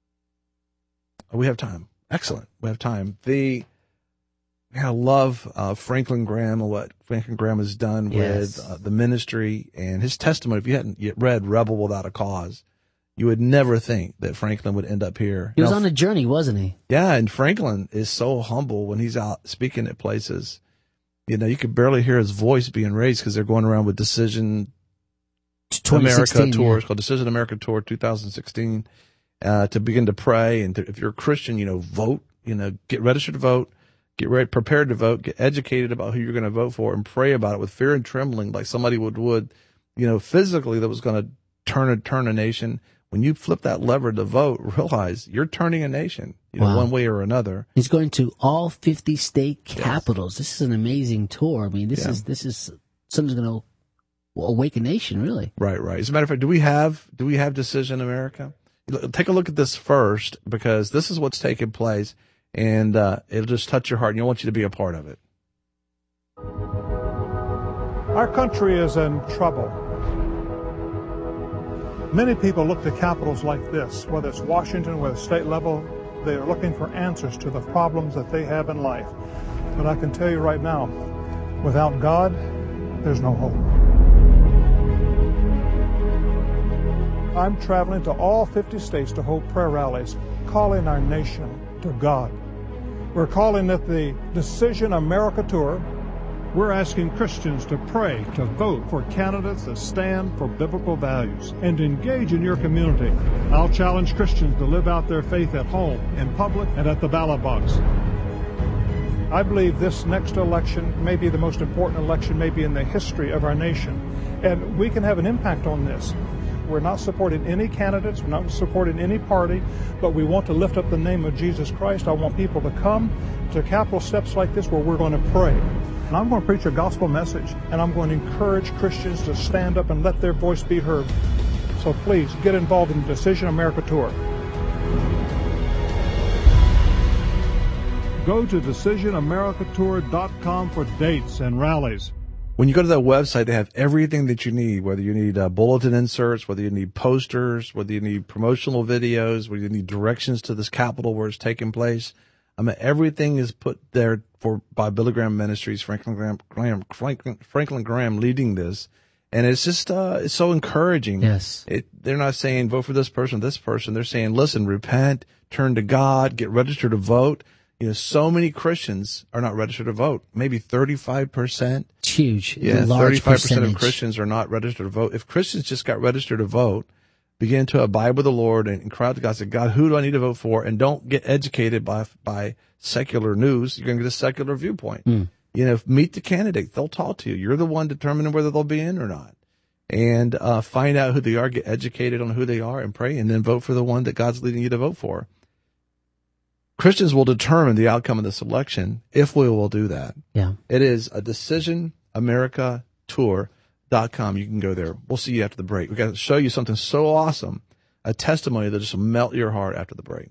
oh, we have time. Excellent. We have time. The, I love uh, Franklin Graham and what Franklin Graham has done Yes. with uh, the ministry and his testimony. If you hadn't yet read Rebel Without a Cause, you would never think that Franklin would end up here. He was Now, on a journey, wasn't he? yeah, and Franklin is so humble when he's out speaking at places. You know, you could barely hear his voice being raised because they're going around with Decision America tours, yeah. called Decision America Tour twenty sixteen, uh, to begin to pray. And to, if you're a Christian, you know, vote, you know, get registered to vote, get ready, prepared to vote, get educated about who you're going to vote for, and pray about it with fear and trembling like somebody would, would you know, physically that was going to turn a, turn a nation. When you flip that lever to vote, realize you're turning a nation, you know, Wow. one way or another. He's going to all fifty state capitals. This is an amazing tour. I mean, this Yeah. is this is something's going to awake a nation, really. Right, right. As a matter of fact, do we have do we have Decision America? Take a look at this first, because this is what's taking place, and uh, it'll just touch your heart, and I want you to be a part of it. Our country is in trouble. Many people look to capitals like this, whether it's Washington, whether it's state level, they are looking for answers to the problems that they have in life. But I can tell you right now, without God, there's no hope. I'm traveling to all fifty states to hold prayer rallies, calling our nation to God. We're calling it the Decision America Tour. We're asking Christians to pray, to vote for candidates that stand for biblical values, and to engage in your community. I'll challenge Christians to live out their faith at home, in public, and at the ballot box. I believe this next election may be the most important election maybe in the history of our nation, and we can have an impact on this. We're not supporting any candidates, we're not supporting any party, but we want to lift up the name of Jesus Christ. I want people to come to capital steps like this where we're going to pray. And I'm going to preach a gospel message, and I'm going to encourage Christians to stand up and let their voice be heard. So please get involved in the Decision America Tour. Go to decision america tour dot com for dates and rallies. When you go to that website, they have everything that you need, whether you need uh, bulletin inserts, whether you need posters, whether you need promotional videos, whether you need directions to this capital where it's taking place. I mean, everything is put there for by Billy Graham Ministries, Franklin Graham, Graham Franklin, Franklin Graham leading this. And it's just, uh, it's so encouraging. Yes. It, they're not saying vote for this person, this person. They're saying, listen, repent, turn to God, get registered to vote. You know, so many Christians are not registered to vote. Maybe thirty-five percent. It's huge. It's Yeah, a large thirty-five percent of percentage. Christians are not registered to vote. If Christians just got registered to vote, begin to abide with the Lord and, and cry out to God, say, God, who do I need to vote for? And don't get educated by by secular news. You're going to get a secular viewpoint. Mm. You know, meet the candidate. They'll talk to you. You're the one determining whether they'll be in or not. And uh, find out who they are, get educated on who they are, and pray, and then vote for the one that God's leading you to vote for. Christians will determine the outcome of this election if we will do that. Yeah. It is a decision america tour dot com. You can go there. We'll see you after the break. We've got to show you something so awesome, a testimony that just will melt your heart after the break.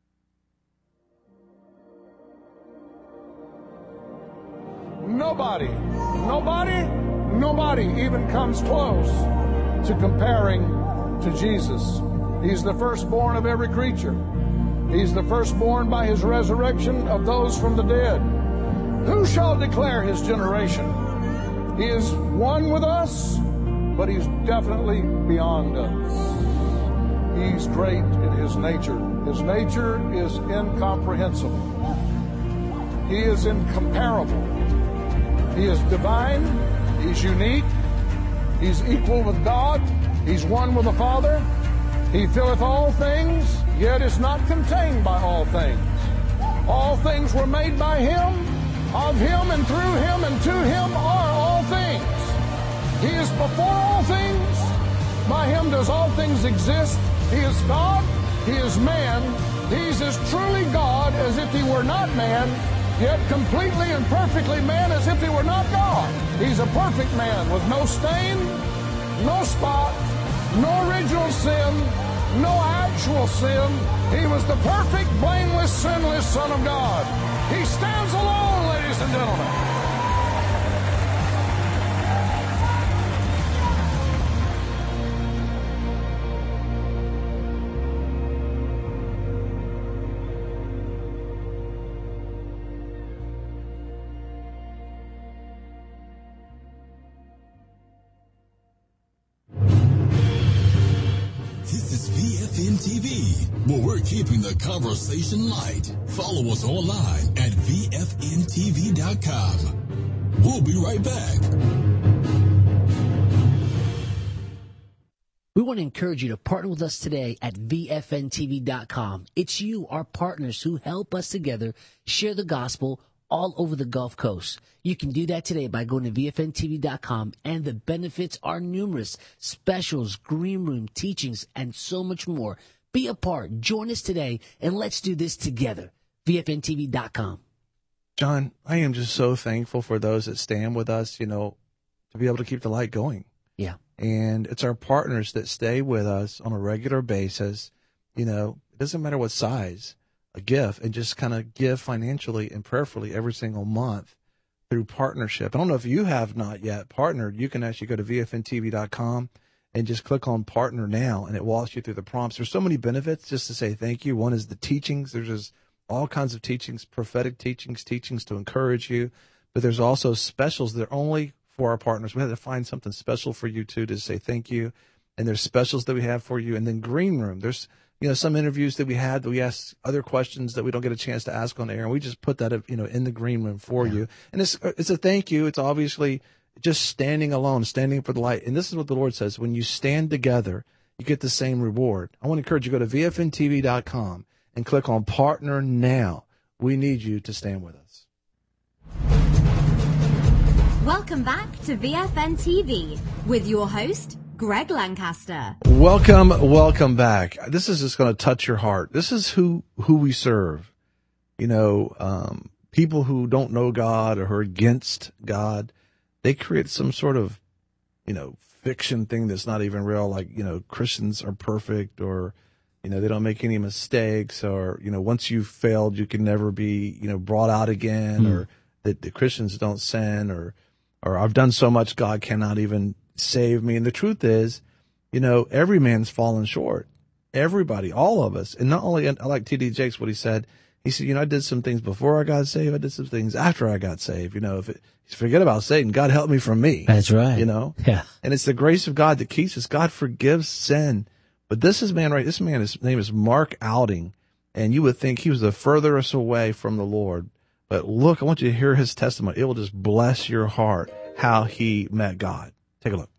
Nobody, nobody, nobody even comes close to comparing to Jesus. He's the firstborn of every creature. He's the firstborn by his resurrection of those from the dead. Who shall declare his generation? He is one with us, but he's definitely beyond us. He's great in his nature. His nature is incomprehensible. He is incomparable. He is divine. He's unique. He's equal with God. He's one with the Father. He filleth all things, yet is not contained by all things. All things were made by him, of him and through him, and to him are all things. He is before all things. By him does all things exist. He is God. He is man. He's as truly God as if he were not man, yet completely and perfectly man as if he were not God. He's a perfect man with no stain, no spot, no original sin, no actual sin. He was the perfect, blameless, sinless Son of God. He stands alone, ladies and gentlemen. T V, where we're keeping the conversation light. Follow us online at V F N T V dot com. We'll be right back. We want to encourage you to partner with us today at V F N T V dot com. It's you, our partners, who help us together share the gospel all over the Gulf Coast. You can do that today by going to V F N T V dot com, and the benefits are numerous. Specials, green room, teachings, and so much more. Be a part. Join us today, and let's do this together. V F N T V dot com. John, I am just so thankful for those that stand with us, you know, to be able to keep the light going. Yeah. And it's our partners that stay with us on a regular basis. You know, it doesn't matter what size, a gift, and just kind of give financially and prayerfully every single month through partnership. I don't know if you have not yet partnered. You can actually go to V F N T V dot com and just click on partner now, and it walks you through the prompts. There's so many benefits just to say thank you. One is the teachings. There's just all kinds of teachings, prophetic teachings, teachings to encourage you. But there's also specials that are only for our partners. We had to find something special for you too to say thank you. And there's specials that we have for you. And then Green Room. There's, you know, some interviews that we had that we ask other questions that we don't get a chance to ask on air, and we just put that, you know, in the Green Room for yeah. you. And it's it's a thank you. It's obviously just standing alone, standing for the light. And this is what the Lord says: when you stand together, you get the same reward. I want to encourage you to go to V F N T V dot com and click on Partner Now. We need you to stand with us. Welcome back to V F N T V with your host, Greg Lancaster. Welcome, welcome back. This is just going to touch your heart. This is who, who we serve. You know, um, people who don't know God or who are against God, they create some sort of, you know, fiction thing that's not even real. Like, you know, Christians are perfect, or, you know, they don't make any mistakes, or, you know, once you've failed, you can never be, you know, brought out again, mm. or that the Christians don't sin, or, or I've done so much, God cannot even save me. And the truth is, you know, every man's fallen short. Everybody, all of us. And not only, I like T D Jakes, what he said. He said, you know, I did some things before I got saved. I did some things after I got saved. You know, if it, forget about Satan, God help me from me. That's right. You know? Yeah. And it's the grace of God that keeps us. God forgives sin. But this is man, right? This man, his name is Mark Outing. And you would think he was the furthest away from the Lord. But look, I want you to hear his testimony. It will just bless your heart how he met God. Take a look.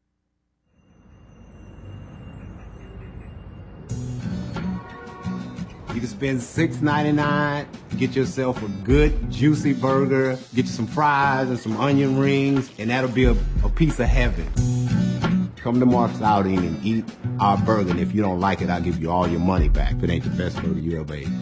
You can spend six ninety-nine, get yourself a good, juicy burger, get you some fries and some onion rings, and that'll be a, a piece of heaven. Come to Mark's Outing and eat our burger, and if you don't like it, I'll give you all your money back. If it ain't the best burger you ever ate.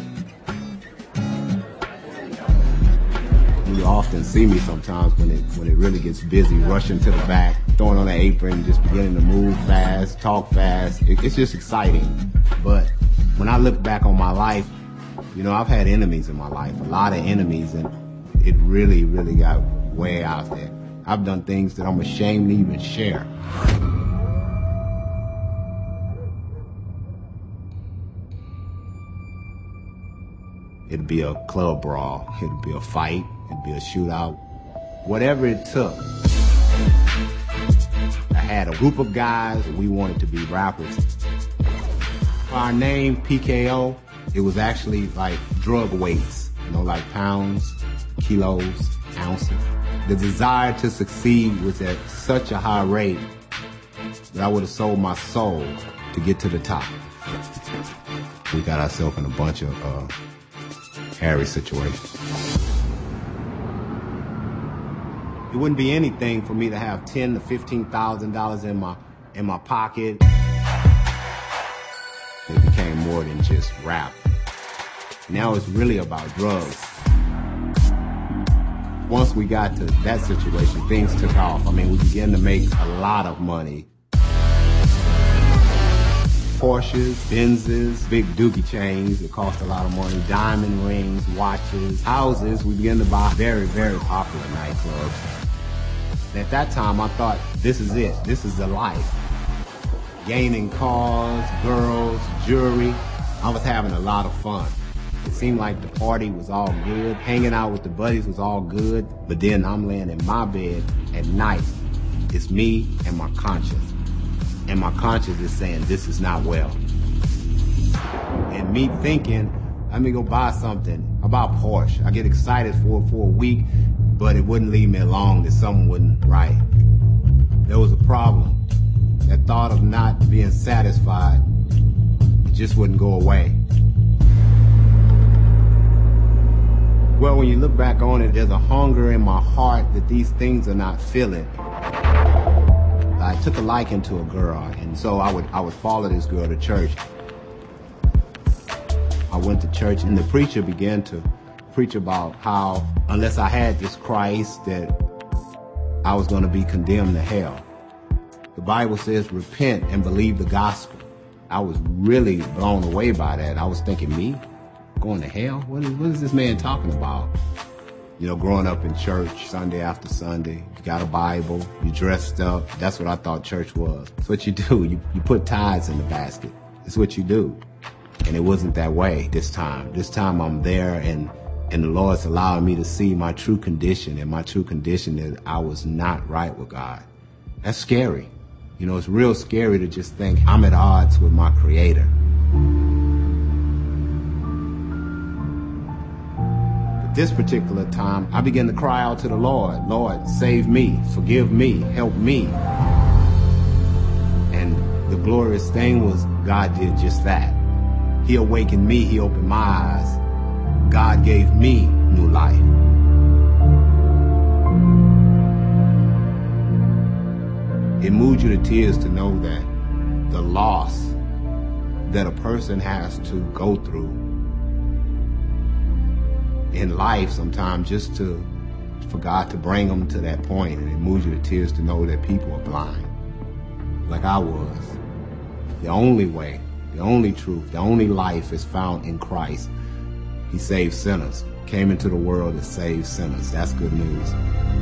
You often see me sometimes when it when it really gets busy, rushing to the back, throwing on an apron, just beginning to move fast, talk fast. It, it's just exciting. But when I look back on my life, you know, I've had enemies in my life, a lot of enemies, and it really, really got way out there. I've done things that I'm ashamed to even share. It'd be a club brawl, it'd be a fight, it'd be a shootout, whatever it took. had a group of guys that we wanted to be rappers. Our name, P K O, it was actually like drug weights, you know, like pounds, kilos, ounces. The desire to succeed was at such a high rate that I would have sold my soul to get to the top. We got ourselves in a bunch of uh, hairy situations. It wouldn't be anything for me to have ten to fifteen thousand dollars in my in my pocket. It became more than just rap. Now it's really about drugs. Once we got to that situation, things took off. I mean, we began to make a lot of money. Porsches, Benzes, big dookie chains that cost a lot of money, diamond rings, watches, houses. We began to buy very, very popular nightclubs. And at that time, I thought, this is it. This is the life. Gaining cars, girls, jewelry. I was having a lot of fun. It seemed like the party was all good. Hanging out with the buddies was all good. But then I'm laying in my bed at night. It's me and my conscience. And my conscience is saying, this is not well. And me thinking, let me go buy something about Porsche. I get excited for for a week, but it wouldn't leave me alone that something wasn't right. There was a problem. That thought of not being satisfied, it just wouldn't go away. Well, when you look back on it, there's a hunger in my heart that these things are not filling. I took a liking to a girl, and so I would I would follow this girl to church. I went to church, and the preacher began to preach about how unless I had this Christ, that I was going to be condemned to hell. The Bible says, repent and believe the gospel. I was really blown away by that. I was thinking, me? Going to hell? What is, what is this man talking about? You know, growing up in church, Sunday after Sunday, you got a Bible, you dressed up. That's what I thought church was. It's what you do. You, you put tithes in the basket. It's what you do. And it wasn't that way this time. This time I'm there, and, and the Lord's allowing me to see my true condition. And my true condition is I was not right with God. That's scary. You know, it's real scary to just think I'm at odds with my Creator. This particular time, I began to cry out to the Lord, Lord, save me, forgive me, help me. And the glorious thing was God did just that. He awakened me, he opened my eyes. God gave me new life. It moved you to tears to know that the loss that a person has to go through in life sometimes, just to for God to bring them to that point, and it moves you to tears to know that people are blind, like I was. The only way, the only truth, the only life is found in Christ. He saved sinners, came into the world to save sinners. That's good news.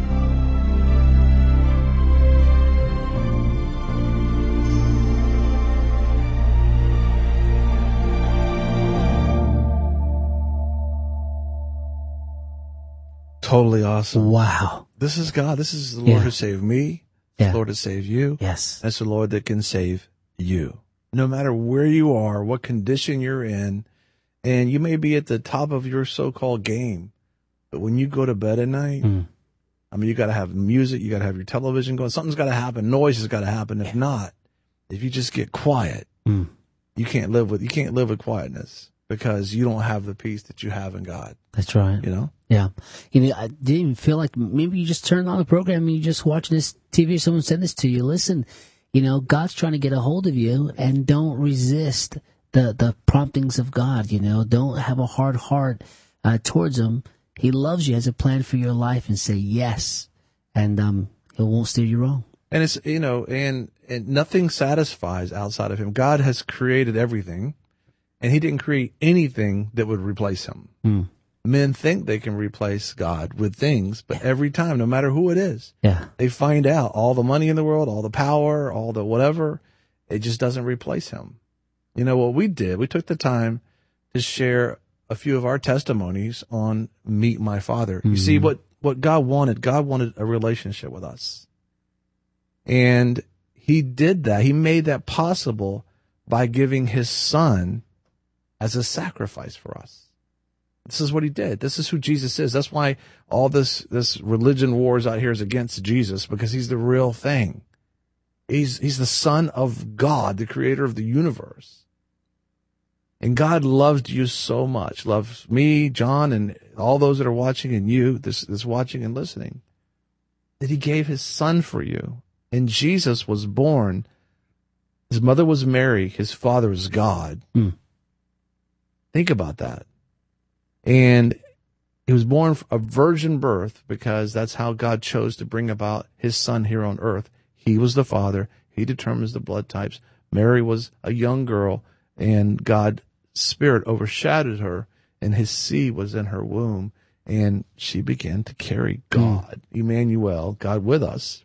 Totally awesome. Wow. This is God. This is the Lord Yeah. who saved me. Yeah. The Lord that saved you. Yes. That's the Lord that can save you. No matter where you are, what condition you're in, and you may be at the top of your so-called game, but when you go to bed at night, Mm. I mean, you got to have music, you got to have your television going. Something's got to happen. Noise has got to happen. If not, if you just get quiet, Mm. you can't live with you can't live with quietness because you don't have the peace that you have in God. That's right. You know. Yeah. You know, I didn't even feel like maybe you just turned on the program and you just watching this T V, someone sent this to you. Listen, you know, God's trying to get a hold of you, and don't resist the, the promptings of God, you know. Don't have a hard heart uh, towards him. He loves you, has a plan for your life, and say yes. And um, he won't steer you wrong. And it's, you know, and, and nothing satisfies outside of him. God has created everything, and he didn't create anything that would replace him. Mm. Men think they can replace God with things, but every time, no matter who it is, yeah. they find out all the money in the world, all the power, all the whatever, it just doesn't replace him. You know what we did? We took the time to share a few of our testimonies on Meet My Father. Mm-hmm. You see, what, what God wanted, God wanted a relationship with us. And He did that. He made that possible by giving his son as a sacrifice for us. This is what he did. This is who Jesus is. That's why all this, this religion wars out here is against Jesus, because he's the real thing. He's, he's the Son of God, the creator of the universe. And God loved you so much, loves me, John, and all those that are watching, and you, this, this watching and listening, that he gave his son for you. And Jesus was born. His mother was Mary. His father was God. Mm. Think about that. And he was born a virgin birth because that's how God chose to bring about his son here on earth. He was the father. He determines the blood types. Mary was a young girl, and God's Spirit overshadowed her, and his seed was in her womb, and she began to carry God, mm. Emmanuel, God with us.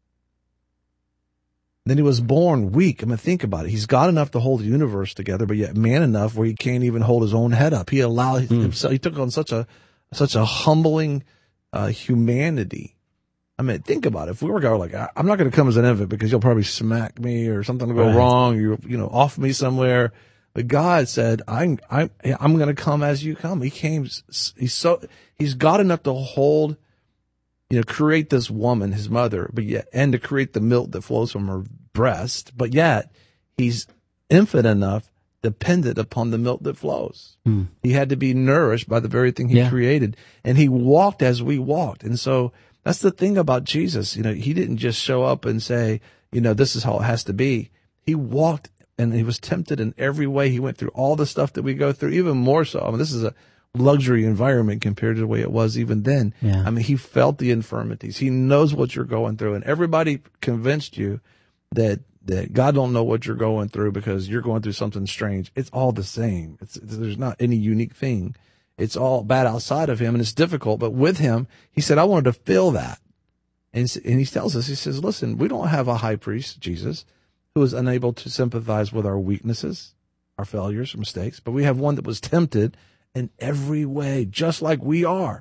Then he was born weak. I mean, think about it. He's God enough to hold the universe together, but yet man enough where he can't even hold his own head up. He allowed mm. himself, he took on such a, such a humbling, uh, humanity. I mean, think about it. If we were going like, I'm not going to come as an infant because you'll probably smack me or something will go right. wrong. You, you know, off me somewhere. But God said, I'm, I'm, I'm going to come as you come. He came, he's so, he's God enough to hold, you know, create this woman, his mother, but yet, and to create the milk that flows from her breast, but yet he's infinite enough, dependent upon the milk that flows. Hmm. He had to be nourished by the very thing he yeah. created, and he walked as we walked. And so that's the thing about Jesus. You know, he didn't just show up and say, you know, this is how it has to be. He walked, and he was tempted in every way. He went through all the stuff that we go through, even more so. I mean, this is a luxury environment compared to the way it was even then. Yeah. I mean, he felt the infirmities. He knows what you're going through, and everybody convinced you that that God don't know what you're going through because you're going through something strange. It's all the same. It's, it's there's not any unique thing. It's all bad outside of him, and it's difficult. But with him, he said, I wanted to feel that. And, and he tells us, he says, listen, we don't have a high priest, Jesus, who is unable to sympathize with our weaknesses, our failures, our mistakes, but we have one that was tempted in every way, just like we are.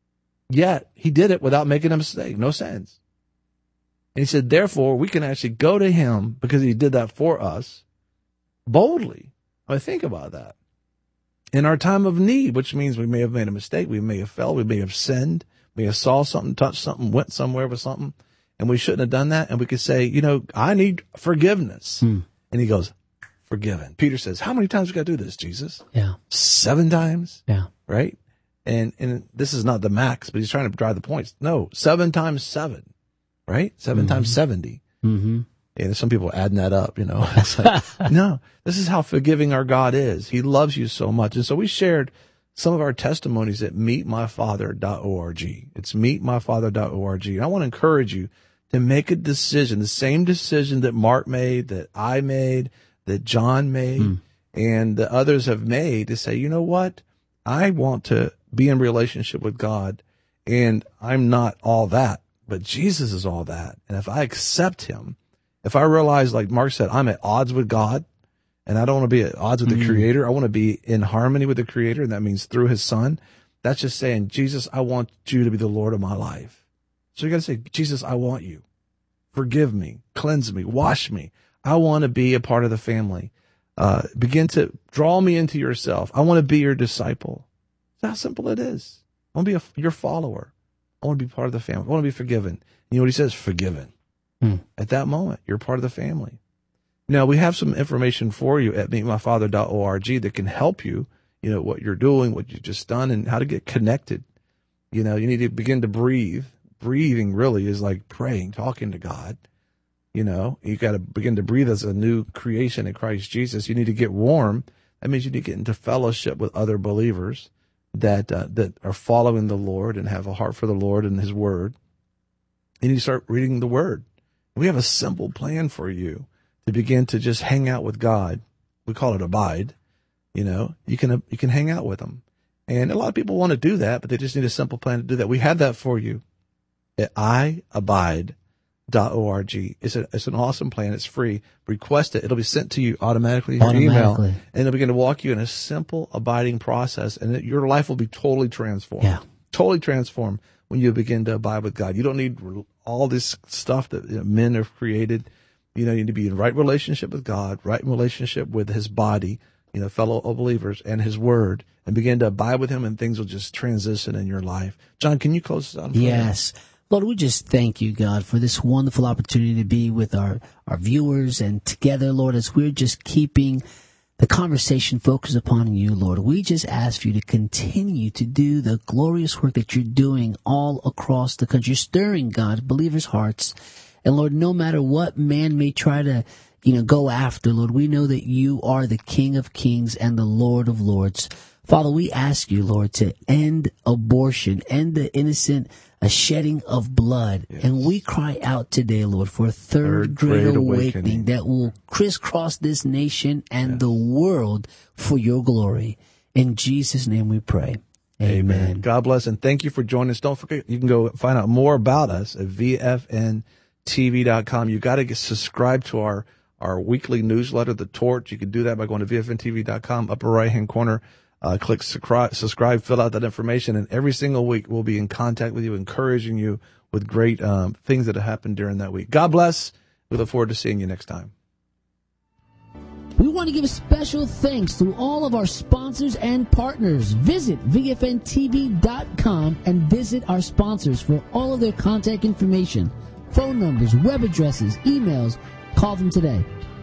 Yet he did it without making a mistake, no sins. And he said, therefore, we can actually go to him because he did that for us boldly. I mean, think about that. In our time of need, which means we may have made a mistake, we may have fell, we may have sinned, we may have saw something, touched something, went somewhere with something, and we shouldn't have done that. And we could say, you know, I need forgiveness. Hmm. And he goes, forgiven. Peter says, how many times we got to do this, Jesus? Yeah. Seven times? Yeah. Right? And and this is not the max, but he's trying to drive the points. No, seven times seven. Right? Seven mm-hmm. times seventy. Mm-hmm. And some people adding that up, you know. It's like, no, this is how forgiving our God is. He loves you so much. And so we shared some of our testimonies at meet my father dot org. It's meet my father dot org. And I want to encourage you to make a decision, the same decision that Mark made, that I made, that John made, mm. and the others have made, to say, you know what? I want to be in relationship with God, and I'm not all that, but Jesus is all that. And if I accept him, if I realize, like Mark said, I'm at odds with God, and I don't want to be at odds with mm. the Creator. I want to be in harmony with the Creator, and that means through his Son. That's just saying, Jesus, I want you to be the Lord of my life. So you got to say, Jesus, I want you. Forgive me, cleanse me, wash me. I want to be a part of the family. Uh, begin to draw me into yourself. I want to be your disciple. That's how simple it is. I want to be a, your follower. I want to be part of the family. I want to be forgiven. You know what he says? Forgiven. Hmm. At that moment, you're part of the family. Now, we have some information for you at meet my father dot org that can help you, you know, what you're doing, what you've just done, and how to get connected. You know, you need to begin to breathe. Breathing really is like praying, talking to God. You know, you got to begin to breathe as a new creation in Christ Jesus. You need to get warm. That means you need to get into fellowship with other believers that uh, that are following the Lord and have a heart for the Lord and his word. You need to start reading the word. We have a simple plan for you to begin to just hang out with God. We call it abide. You know, you can you can hang out with him. And a lot of people want to do that, but they just need a simple plan to do that. We have that for you at I abide dot org. It's, a, it's an awesome plan. It's free. Request it. It'll be sent to you automatically in your email, and it'll begin to walk you in a simple abiding process, and it, your life will be totally transformed. Yeah. Totally transformed when you begin to abide with God. You don't need all this stuff that you know, men have created. You know, you need to be in right relationship with God, right relationship with his body, you know, fellow believers, and his word, and begin to abide with him, and things will just transition in your life. John, can you close this out? Yes. Lord, we just thank you, God, for this wonderful opportunity to be with our, our viewers and together, Lord, as we're just keeping the conversation focused upon you, Lord. We just ask for you to continue to do the glorious work that you're doing all across the country. You're stirring, God, believers' hearts. And Lord, no matter what man may try to, you know, go after, Lord, we know that you are the King of Kings and the Lord of Lords. Father, we ask you, Lord, to end abortion, end the innocent a shedding of blood. Yes. And we cry out today, Lord, for a third, third great, great awakening, awakening that will crisscross this nation and yes. the world for your glory. In Jesus' name we pray. Amen. Amen. God bless, and thank you for joining us. Don't forget, you can go find out more about us at V F N T V dot com. You got to get subscribed to our, our weekly newsletter, The Torch. You can do that by going to V F N T V dot com, upper right-hand corner. Uh, click subscribe, subscribe, fill out that information, and every single week we'll be in contact with you, encouraging you with great um, things that have happened during that week. God bless. We look forward to seeing you next time. We want to give a special thanks to all of our sponsors and partners. Visit V F N T V dot com and visit our sponsors for all of their contact information, phone numbers, web addresses, emails. Call them today.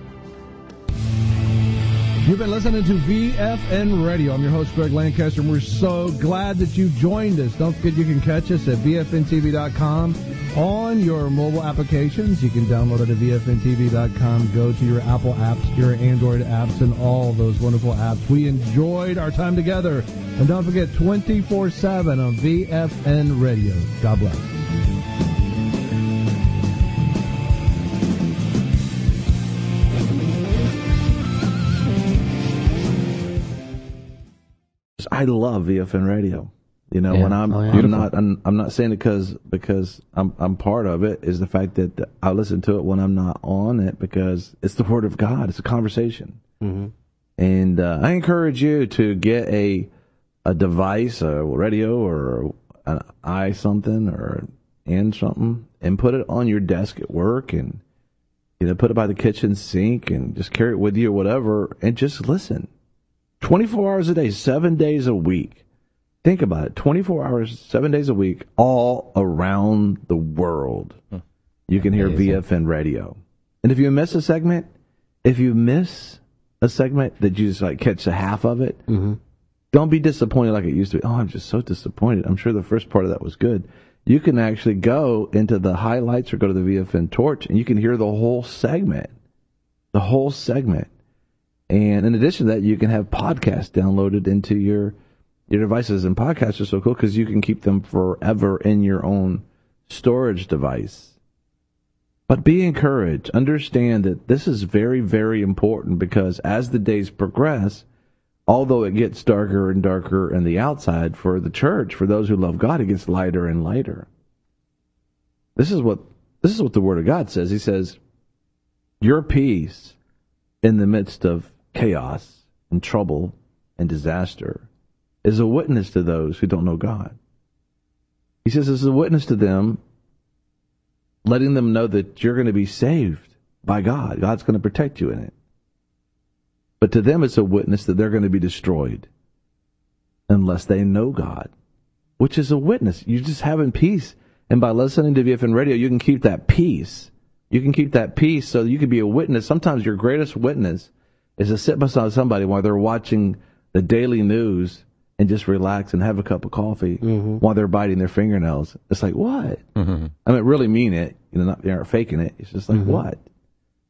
You've been listening to V F N Radio. I'm your host, Greg Lancaster, and we're so glad that you joined us. Don't forget you can catch us at V F N T V dot com on your mobile applications. You can download it at V F N T V dot com. Go to your Apple apps, your Android apps, and all those wonderful apps. We enjoyed our time together. And don't forget, twenty-four seven on V F N Radio. God bless. I love V F N Radio. You know, yeah. when I'm, oh, yeah. I'm not, I'm, I'm not saying it because because I'm, I'm part of it. Is the fact that I listen to it when I'm not on it because it's the Word of God. It's a conversation, mm-hmm. and uh, I encourage you to get a a device, a radio, or an i something, or and something, and put it on your desk at work, and you know, put it by the kitchen sink, and just carry it with you, or whatever, and just listen. twenty-four hours a day, seven days a week. Think about it. twenty-four hours, seven days a week, all around the world. Huh. You can hear Amazing. V F N Radio. And if you miss a segment, if you miss a segment that you just like catch a half of it, mm-hmm. don't be disappointed like it used to be. Oh, I'm just so disappointed. I'm sure the first part of that was good. You can actually go into the highlights or go to the V F N Torch, and you can hear the whole segment. The whole segment. And in addition to that, you can have podcasts downloaded into your your devices. And podcasts are so cool because you can keep them forever in your own storage device. But be encouraged. Understand that this is very, very important because as the days progress, although it gets darker and darker on the outside for the church, for those who love God, it gets lighter and lighter. This is what this is what the Word of God says. He says, your peace in the midst of chaos and trouble and disaster is a witness to those who don't know God. He says it's a witness to them, letting them know that you're going to be saved by God. God's going to protect you in it. But to them it's a witness that they're going to be destroyed unless they know God, which is a witness. You're just having peace. And by listening to V F N Radio, you can keep that peace. You can keep that peace so you can be a witness. Sometimes your greatest witness is to sit beside somebody while they're watching the daily news and just relax and have a cup of coffee mm-hmm. while they're biting their fingernails. It's like, what? Mm-hmm. I mean, really mean it. You know, not, they aren't faking it. It's just like, mm-hmm. what?